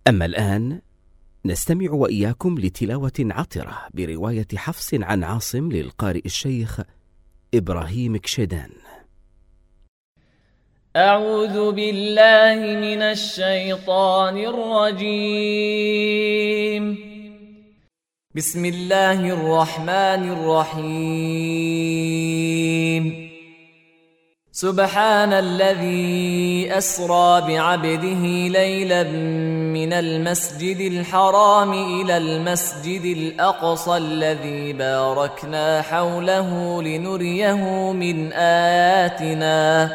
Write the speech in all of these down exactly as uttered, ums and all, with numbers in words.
أما الآن نستمع وإياكم لتلاوة عطرة برواية حفص عن عاصم للقارئ الشيخ إبراهيم كشيدان. أعوذ بالله من الشيطان الرجيم. بسم الله الرحمن الرحيم. سبحان الذي أسرى بعبده ليلا من المسجد الحرام إلى المسجد الأقصى الذي باركنا حوله لنريه من آياتنا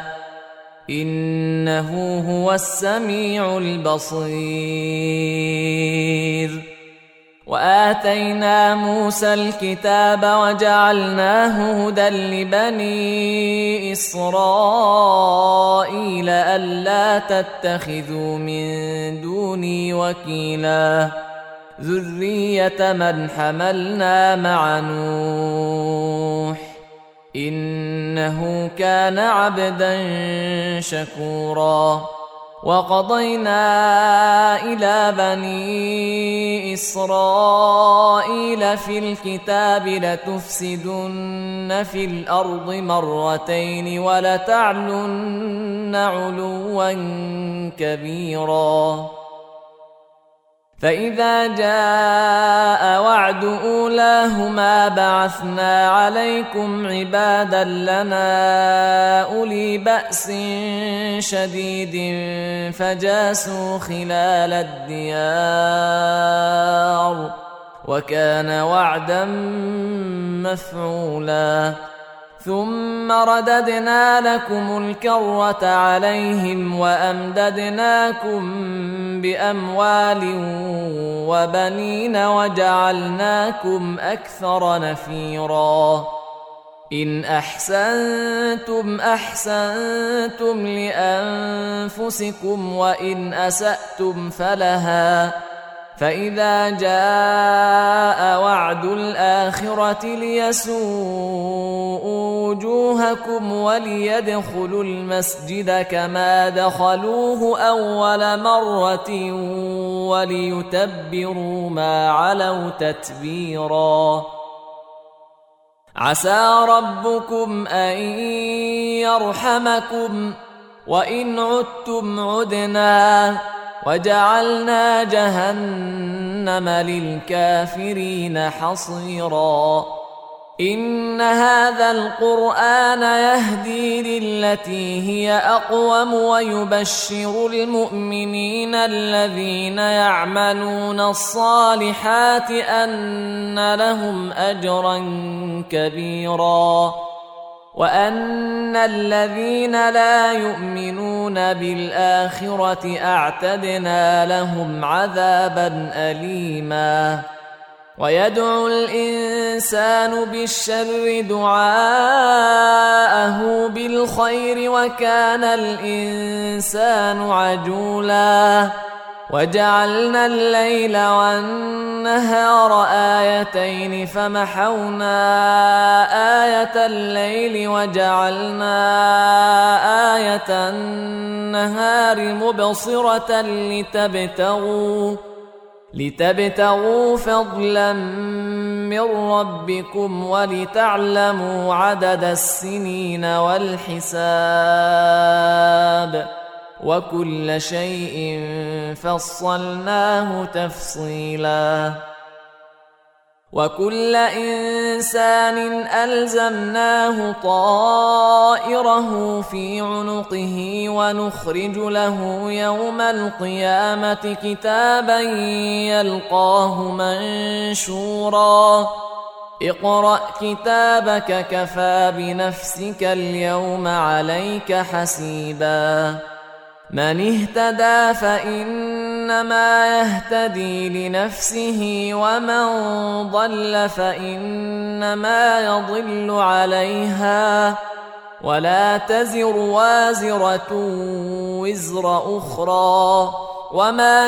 إنه هو السميع البصير. وآتينا موسى الكتاب وجعلناه هدى لبني إسرائيل ألا تتخذوا من دوني وكيلا ذرية من حملنا مع نوح إنه كان عبدا شكورا. وقضينا إلى بني إسرائيل في الكتاب لتفسدن في الأرض مرتين ولتعلن علوا كبيرا. فإذا جاء وعد أولاهما بعثنا عليكم عبادا لنا أولي بأس شديد فجاسوا خلال الديار وكان وعدا مفعولا. ثم رددنا لكم الكرة عليهم وأمددناكم بأموال وبنين وجعلناكم أكثر نفيرا. إن أحسنتم أحسنتم لأنفسكم وإن أسأتم فلها. فإذا جاء وعد الآخرة ليسوءوا وجوهكم وليدخلوا المسجد كما دخلوه أول مرة وليتبروا ما علوا تتبيرا. عسى ربكم أن يرحمكم وإن عدتم عدنا وجعلنا جهنم للكافرين حصيرا. إن هذا القرآن يهدي للتي هي أقوم ويبشر المؤمنين الذين يعملون الصالحات أن لهم أجرا كبيرا وأن الذين لا يؤمنون بالآخرة أعتدنا لهم عذابا أليما. ويدعو الإنسان بالشر دعاءه بالخير وكان الإنسان عجولا. وجعلنا الليل والنهار آيتين فمحونا آية الليل وجعلنا آية النهار مبصرة لتبتغوا لتبتغوا فضلا من ربكم ولتعلموا عدد السنين والحساب وكل شيء فصلناه تفصيلا. وكل إنسان ألزمناه طائره في عنقه ونخرج له يوم القيامة كتابا يلقاه منشورا. اقرأ كتابك كفى بنفسك اليوم عليك حسيبا. من اهتدى فإنما يهتدي لنفسه ومن ضل فإنما يضل عليها ولا تزر وازرة وزر أخرى وما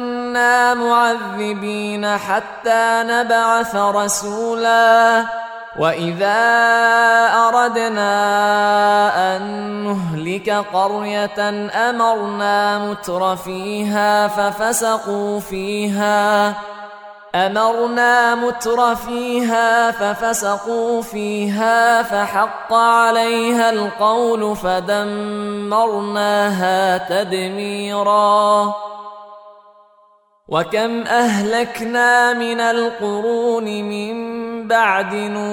كنا معذبين حتى نبعث رسولا وإذا أردنا أن نهلك قرية أمرنا متر فيها ففسقوا فيها أمرنا متر فيها ففسقوا فيها فحق عليها القول فدمرناها تدميرا. وكم أهلكنا من القرون من بعد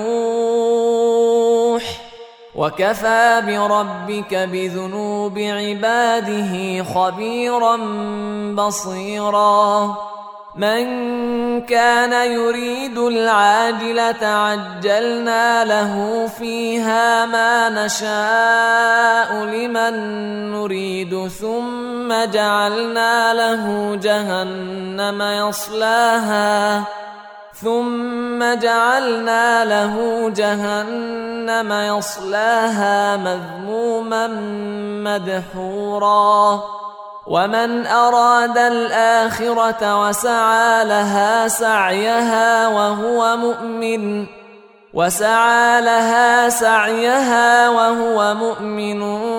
نوح وكفى بربك بذنوب عباده خبيرا بصيرا. من كان يريد العاجلة عجلنا له فيها ما نشاء لمن نريد ثم جعلنا له جهنم يصلاها ثم جعلنا له جهنم يصلاها مذموما مدحورا. ومن أراد الآخرة وسعى لها سعيها وهو مؤمن وسعى لها سعيها وهو مؤمن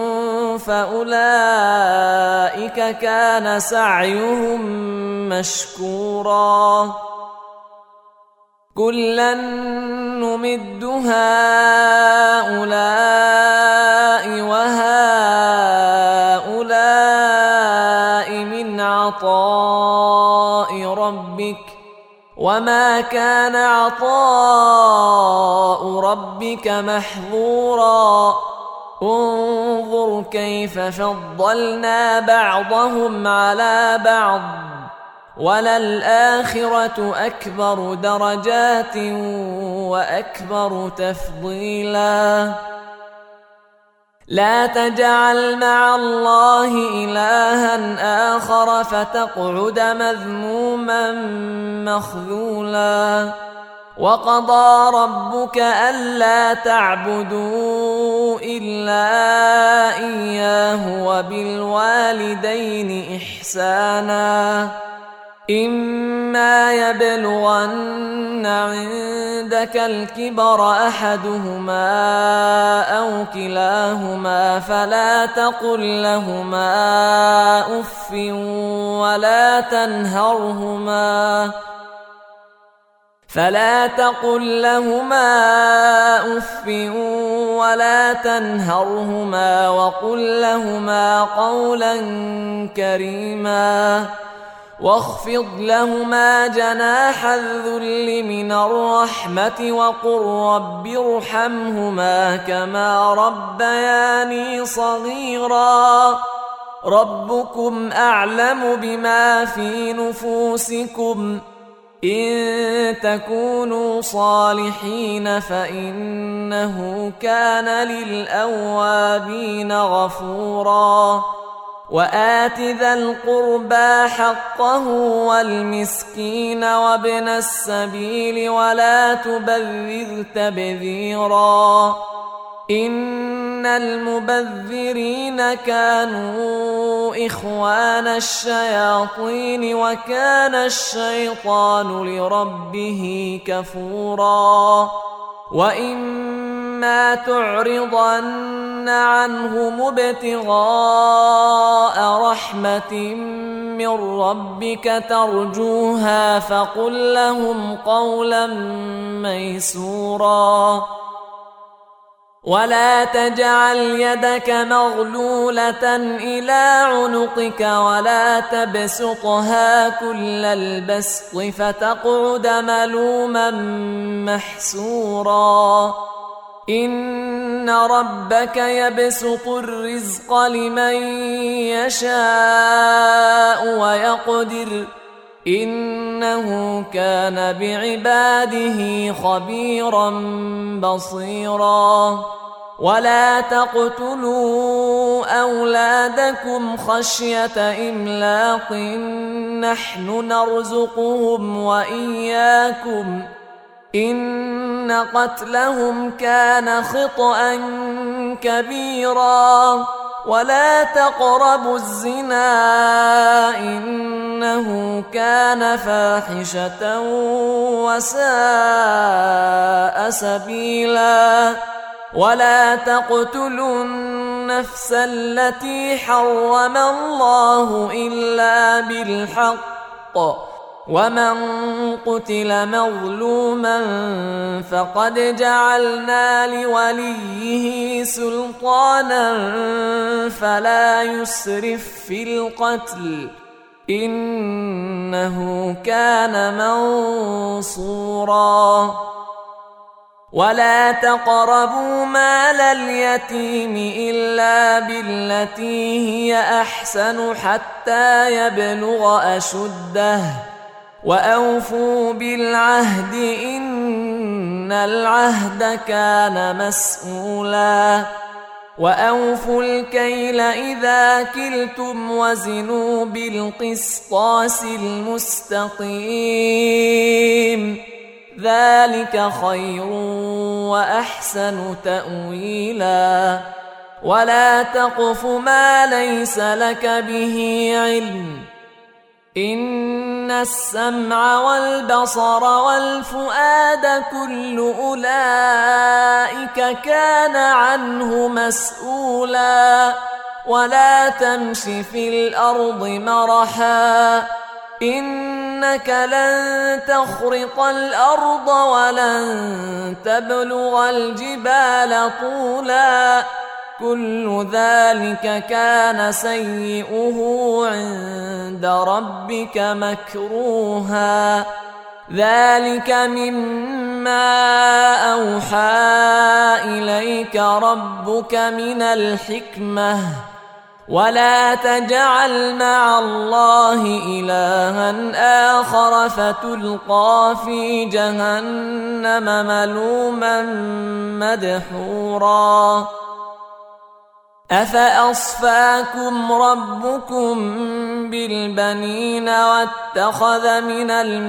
فأولئك كان سعيهم مشكورا. كلا نمد هؤلاء وهؤلاء من عطاء ربك وما كان عطاء ربك محظورا. انظر كيف فضلنا بعضهم على بعض وللآخرة أكبر درجات وأكبر تفضيلا. لا تجعل مع الله إلها آخر فتقعد مذموما مخذولا. وقضى ربك ألا تعبدوا إلا إياه وبالوالدين إحسانا. إما يبلغن عندك الكبر أحدهما أو كلاهما فلا تقل لهما أف ولا تنهرهما فلا تقل لهما أف ولا تنهرهما وقل لهما قولا كريما. واخفض لهما جناح الذل من الرحمة وقل رب ارحمهما كما ربياني صغيرا. ربكم أعلم بما في نفوسكم إن تكونوا صالحين فإنه كان للأوابين غفورا. وآت ذا القربى حقه والمسكين وابن السبيل ولا تبذر تبذيرا. إن المبذرين كانوا إخوان الشياطين وكان الشيطان لربه كفورا. وإما تعرضن عنهم ابتغاء رحمة من ربك ترجوها فقل لهم قولا ميسورا. ولا تجعل يدك مغلولة إلى عنقك ولا تبسطها كل البسط فتقعد ملوما محسورا. إن ربك يبسط الرزق لمن يشاء ويقدر إنه كان بعباده خبيرا بصيرا. ولا تقتلوا أولادكم خشية إملاق نحن نرزقهم وإياكم إن قتلهم كان خطأ كبيرا. ولا تقربوا الزنا إنه كان فاحشة وساء سبيلا ولا تقتلوا النفس التي حرم الله إلا بالحق ومن قتل مظلوما فقد جعلنا لوليه سلطانا فلا يسرف في القتل إنه كان منصورا ولا تقربوا مال اليتيم إلا بالتي هي أحسن حتى يبلغ أشده وأوفوا بالعهد إن العهد كان مسؤولا وأوفوا الكيل إذا كلتم وزنوا بالقسطاس المستقيم ذلك خير وأحسن تأويلا ولا تقف ما ليس لك به علم إن السمع والبصر والفؤاد كل أولئك كان عنه مسؤولا ولا تمش في الأرض مرحا إنك لن تخرق الأرض ولن تبلغ الجبال طولا كل ذلك كان سيئه عند ربك مكروها ذلك مما أوحى إليك ربك من الحكمة ولا تجعل مع الله إلها آخر فتلقى في جهنم ملوما مدحورا أفأصفاكم ربكم بالبنين واتخذ من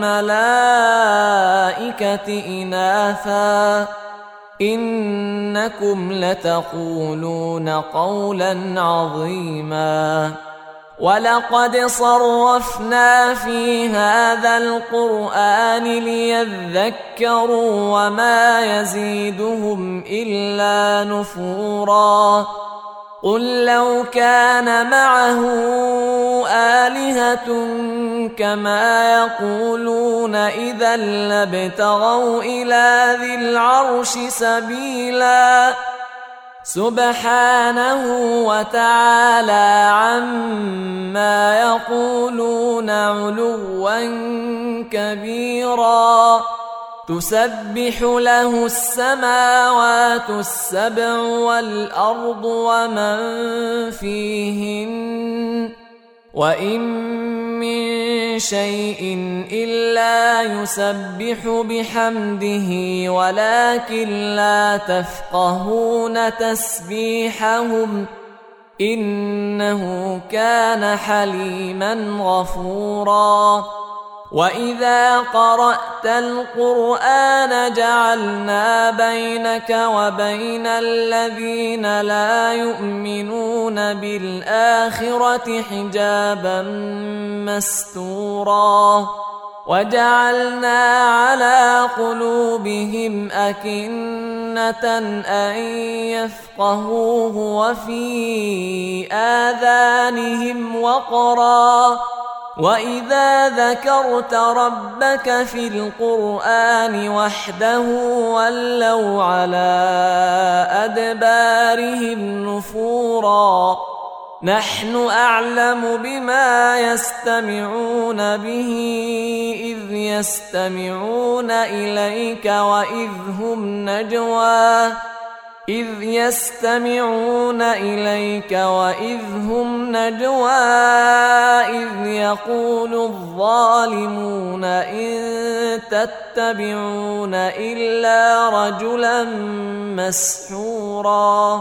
الملائكة إناثا إنكم لتقولون قولا عظيما ولقد صرفنا في هذا القرآن ليذكروا وما يزيدهم إلا نفورا قل لو كان معه آلهة كما يقولون إذا لابتغوا إلى ذي العرش سبيلا سبحانه وتعالى عما يقولون علوا كبيرا تسبح له السماوات السبع والأرض ومن فيهن وإن من شيء إلا يسبح بحمده ولكن لا تفقهون تسبيحهم إنه كان حليما غفورا وإذا قرأت القرآن جعلنا بينك وبين الذين لا يؤمنون بالآخرة حجابا مستورا وجعلنا على قلوبهم أكنة أن يفقهوه وفي آذانهم وقرا وإذا ذكرت ربك في القرآن وحده ولوا على أدبارهم نفورا نحن أعلم بما يستمعون به إذ يستمعون إليك وإذ هم نجوى إذ يستمعون إليك وإذ هم نجوى إذ يقول الظالمون إن تتبعون إلا رجلا مسحورا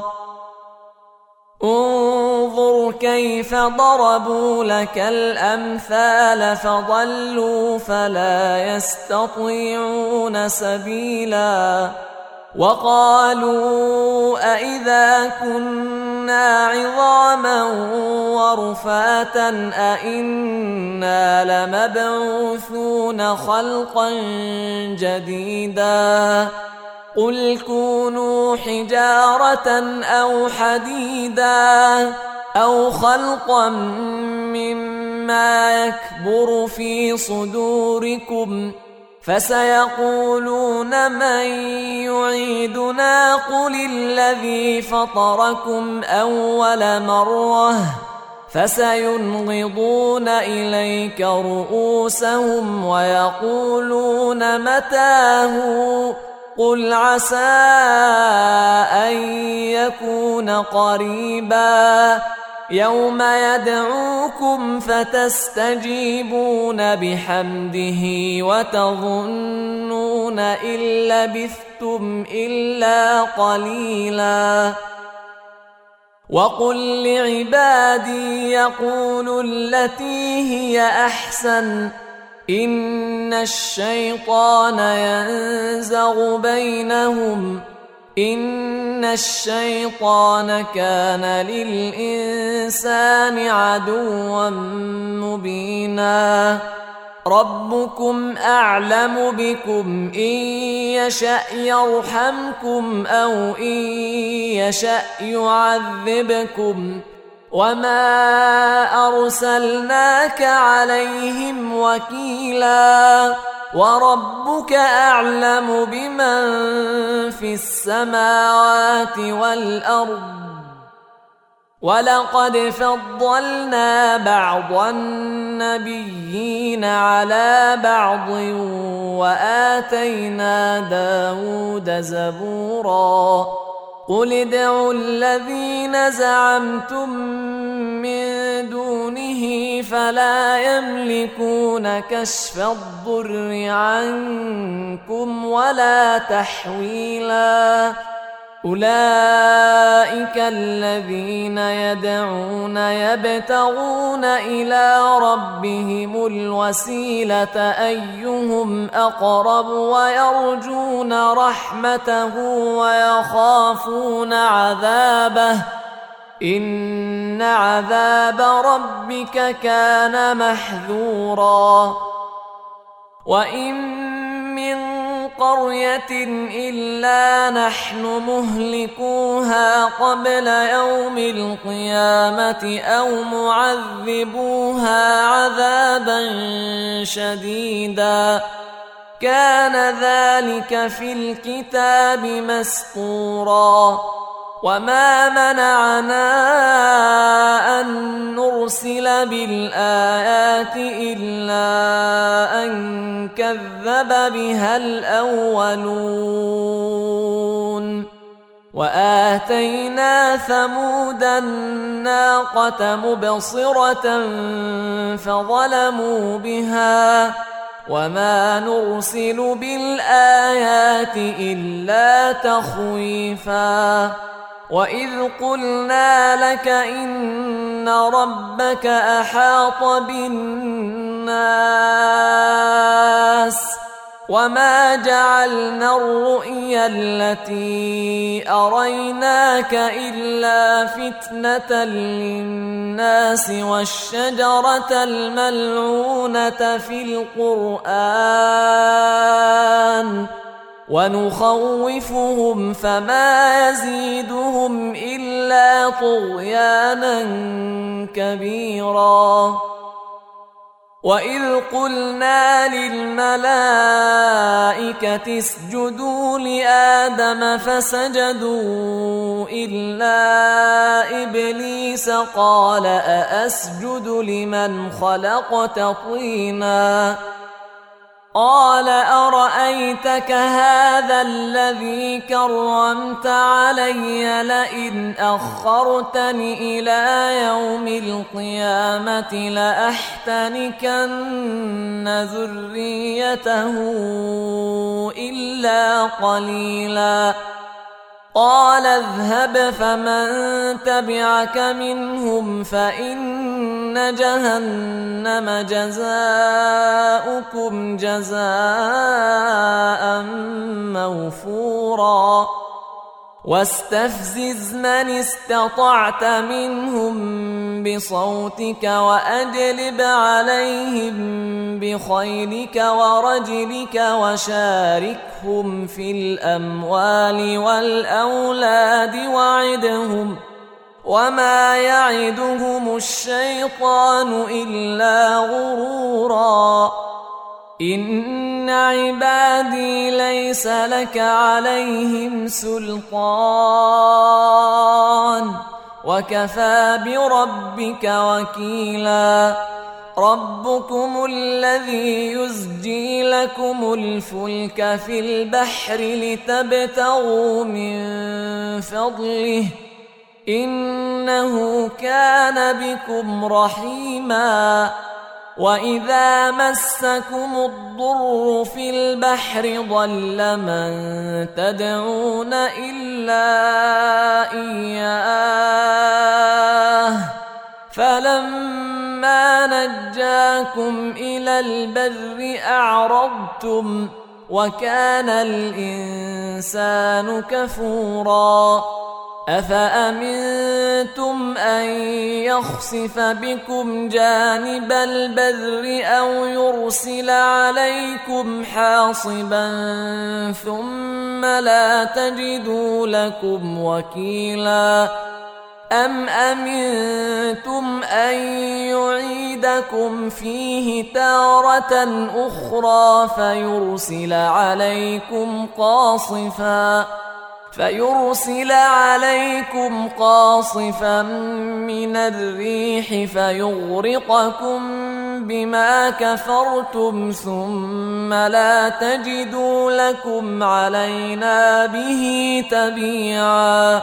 انظر كيف ضربوا لك الأمثال فضلوا فلا يستطيعون سبيلا وقالوا أإذا كنا عظاما ورفاتا أإنا لمبعوثون خلقا جديدا قل كونوا حجارة أو حديدا أو خلقا مما يكبر في صدوركم فسيقولون من يعيدنا قل الذي فطركم أول مرة فسينغضون إليك رؤوسهم ويقولون متاه قل عسى أن يكون قريبا يوم يدعوكم فتستجيبون بحمده وتظنون إن لبثتم إلا قليلا وقل لعبادي يقولوا التي هي أحسن إن الشيطان ينزغ بينهم إن الشيطان كان للإنسان عدوا مبينا ربكم أعلم بكم إن يشأ يرحمكم أو إن يشأ يعذبكم وما أرسلناك عليهم وكيلا وربك أعلم بمن في السماوات والأرض ولقد فضلنا بعض النبيين على بعض وآتينا داود زبورا قل ادعوا الذين زعمتم من دونه فلا يملكون كشف الضر عنكم ولا تحويلا أولئك الذين يدعون يبتغون إلى ربهم الوسيلة أيهم أقرب ويرجون رحمته ويخافون عذابه إن عذاب ربك كان محذورا وإن من قرية إلا نحن مهلكوها قبل يوم القيامة أو معذبوها عذابا شديدا كان ذلك في الكتاب مسطورا وما منعنا أن نرسل بالآيات إلا أن كذب بها الأولون وآتينا ثمود الناقة مبصرة فظلموا بها وما نرسل بالآيات إلا تخويفا وإذ قلنا لك إن ربك أحاط بالناس وما جعلنا الرؤيا التي أريناك إلا فتنة للناس والشجرة الملعونة في القرآن ونخوفهم فما يزيدهم إلا طغيانا كبيرا وإذ قلنا للملائكة اسجدوا لآدم فسجدوا إلا إبليس قال أأسجد لمن خلقت طينا قال أرأيتك هذا الذي كرمت علي لئن أخرتني إلى يوم القيامة لأحتنكن ذريته إلا قليلا قال اذهب فمن تبعك منهم فإن جهنم جزاؤكم جزاء موفورا واستفزز من استطعت منهم بصوتك وأجلب عليهم بخيلك ورجلك وشاركهم في الأموال والأولاد وعدهم وما يعدهم الشيطان إلا غرورا إن عبادي ليس لك عليهم سلطان وكفى بربك وكيلا ربكم الذي يزجي لكم الفلك في البحر لتبتغوا من فضله إنه كان بكم رحيما وإذا مسكم الضر في البحر ضل من تدعون إلا إياه فلما نجاكم إلى البر أعرضتم وكان الإنسان كفورا أفأمنتم أن يخسف بكم جانب البر أو يرسل عليكم حاصبا ثم لا تجدوا لكم وكيلا أم أمنتم أن يعيدكم فيه تارة أخرى فيرسل عليكم قاصفا فيرسل عليكم قاصفا من الريح فيغرقكم بما كفرتم ثم لا تجدوا لكم علينا به تبيعا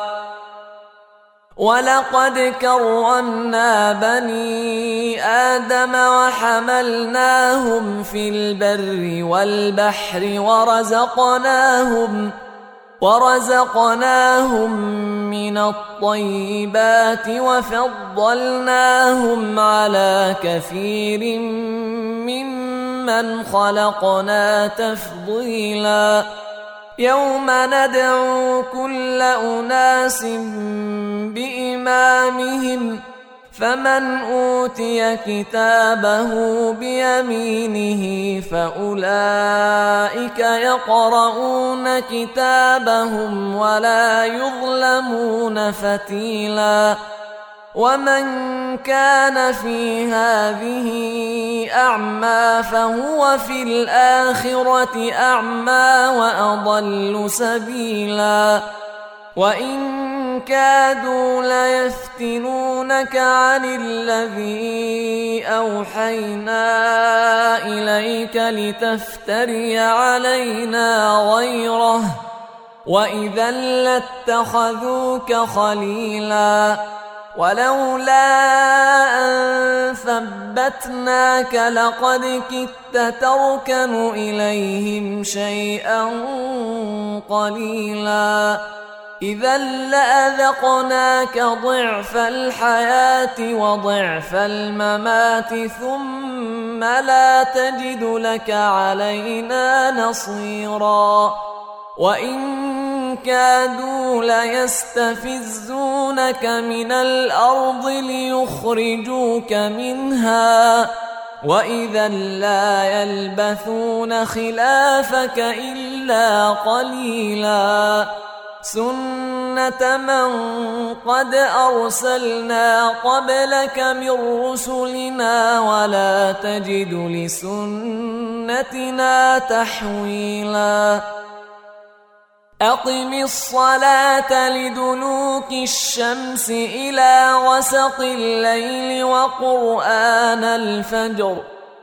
ولقد كرمنا بني آدم وحملناهم في البر والبحر ورزقناهم ورزقناهم من الطيبات وفضلناهم على كثير ممن خلقنا تفضيلا يوم ندعو كل أناس بإمامهم فمن أوتي كتابه بيمينه فأولئك يقرؤون كتابهم ولا يظلمون فتيلا ومن كان في هذه أعمى فهو في الآخرة أعمى وأضل سبيلا وإن كادوا ليفتنونك عن الذي أوحينا إليك لتفتري علينا غيره وإذا لاتخذوك خليلا ولولا أن ثبتناك لقد كدت تركن إليهم شيئا قليلا إذا لأذقناك ضعف الحياة وضعف الممات ثم لا تجد لك علينا نصيرا وإن كادوا ليستفزونك من الأرض ليخرجوك منها وإذا لا يلبثون خلافك إلا قليلا سنة من قد أرسلنا قبلك من رسلنا ولا تجد لسنتنا تحويلا أقم الصلاة لدلوك الشمس إلى غسق الليل وقرآن الفجر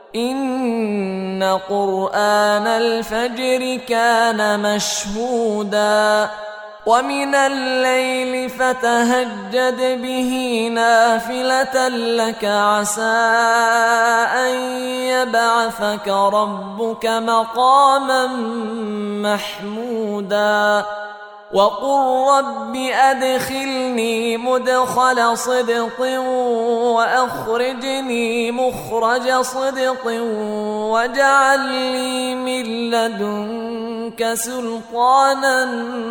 إن قرآن الفجر كان مشهودا ومن الليل فتهجد به نافلة لك عسى أن يبعثك ربك مقاما محمودا وقل رب أدخلني مدخل صدق وأخرجني مخرج صدق واجعل لي من لدنك سلطانا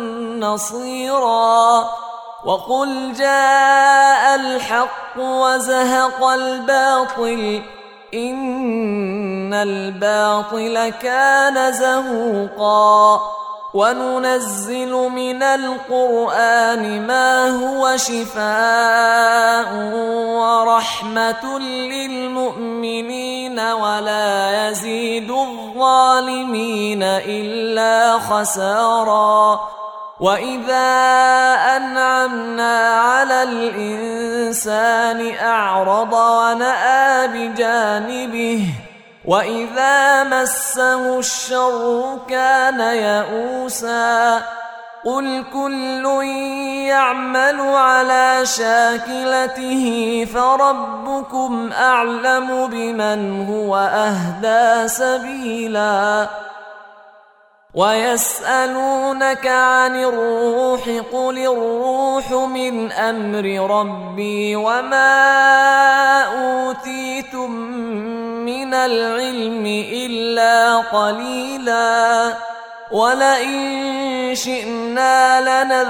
نصيرا وقل جاء الحق وزهق الباطل إن الباطل كان زهوقا وننزل من القرآن ما هو شفاء ورحمة للمؤمنين ولا يزيد الظالمين إلا خسارا وإذا أنعمنا على الإنسان أعرض ونأى بجانبه وإذا مسه الشر كان يئوسا قل كل يعمل على شاكلته فربكم أعلم بمن هو أهدى سبيلا ويسألونك عن الروح قل الروح من أمر ربي وما أوتيتم من العلم إلا قليلا ولئن شئنا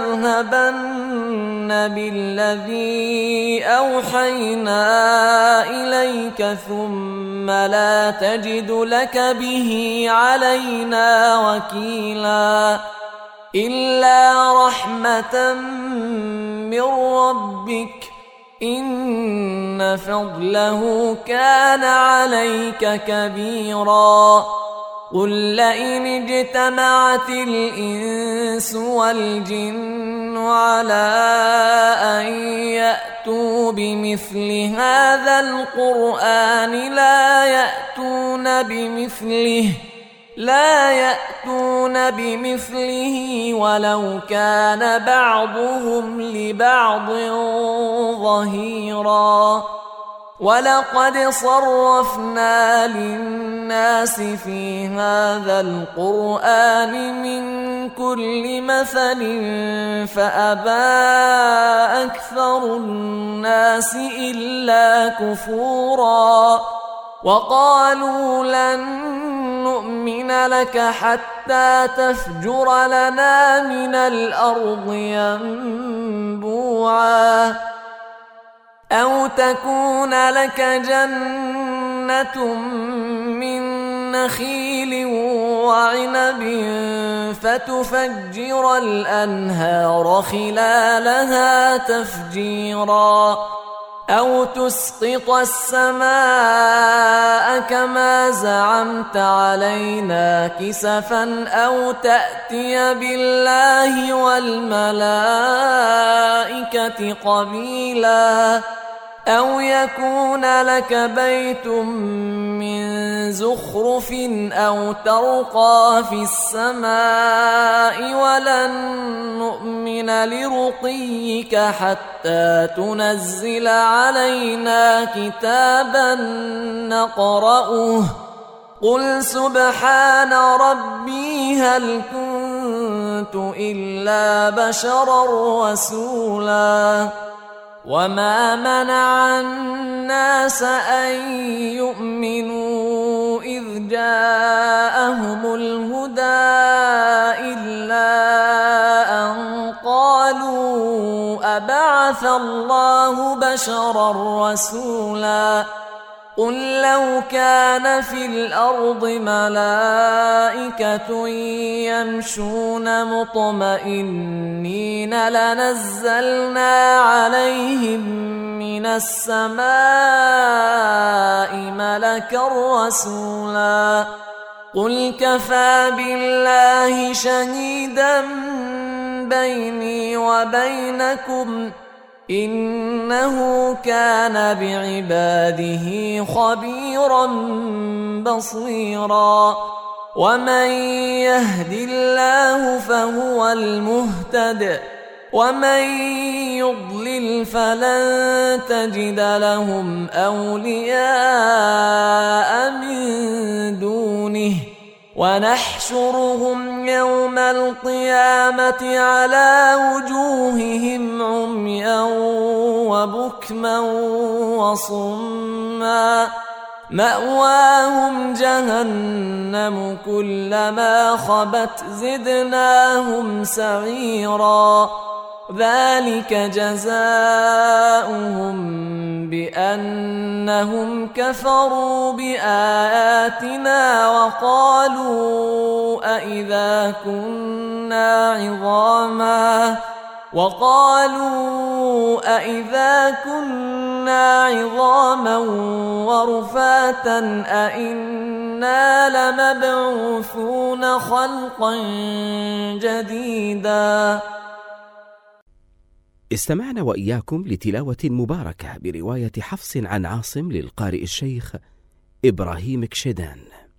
لنذهبن بالذي أوحينا إليك ثم لا تجد لك به علينا وكيلا إلا رحمة من ربك إن فضله كان عليك كبيرا قل لئن اجتمعت الإنس والجن على أن يأتوا بمثل هذا القرآن لا يأتون بمثله لا يأتون بمثله ولو كان بعضهم لبعض ظهيرا ولقد صرفنا للناس في هذا القرآن من كل مثل فأبى أكثر الناس إلا كفورا وقالوا لن نؤمن لك حتى تفجر لنا من الأرض ينبوعا أو تكون لك جنة من نخيل وعنب فتفجر الأنهار خلالها تفجيرا أو تسقط السماء كما زعمت علينا كسفا أو تأتي بالله والملائكة قبيلا أو يكون لك بيت من زخرف أو ترقى في السماء ولن نؤمن لرقيك حتى تنزل علينا كتابا نقرأه قل سبحان ربي هل كنت إلا بشرا رسولا وما منع الناس أن يؤمنوا إذ جاءهم الهدى إلا أن قالوا أبعث الله بشرا رسولا قل لو كان في الأرض ملائكة يمشون مطمئنين لنزلنا عليهم من السماء ملكا رسولا قل كفى بالله شهيدا بيني وبينكم إنه كان بعباده خبيرا بصيرا ومن يهد الله فهو المهتد ومن يضلل فلن تجد لهم أولياء من دونه ونحشرهم يوم القيامة على وجوههم عميا وبكما وصما مأواهم جهنم كلما خبت زدناهم سعيرا ذلك جزاؤهم بأنهم كفروا بآياتنا وقالوا أئذا كنا عظاما وقالوا أئذا كنا عظاما ورفاتا أئنا لمبعوثون خلقا جديدا. استمعنا وإياكم لتلاوة مباركة برواية حفص عن عاصم للقارئ الشيخ إبراهيم كشيدان.